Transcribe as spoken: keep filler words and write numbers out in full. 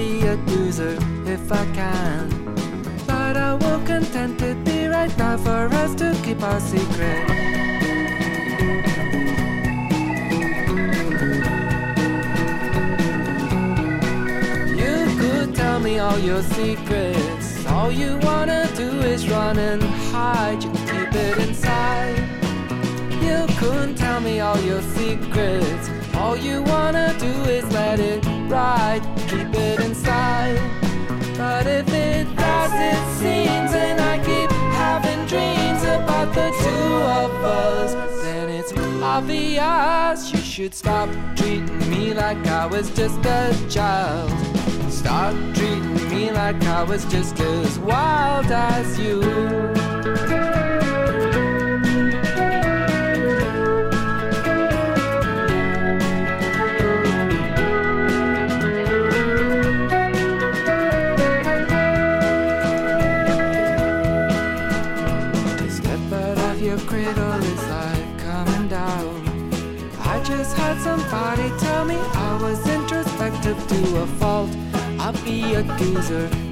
be a loser if I can. But I will content to be right now for us to keep our secret. You could tell me all your secrets. All you wanna do is run and hide. You keep it inside. You couldn't tell me all your secrets. All you wanna do is let it ride. Keep it inside. But if it does, it seems, and I keep having dreams about the two of us, then it's obvious you should stop treating me like I was just a child. Stop treating me like I was just as wild as you. Your cradle is like coming down. I just had somebody tell me I was introspective to a fault. I'll be a geezer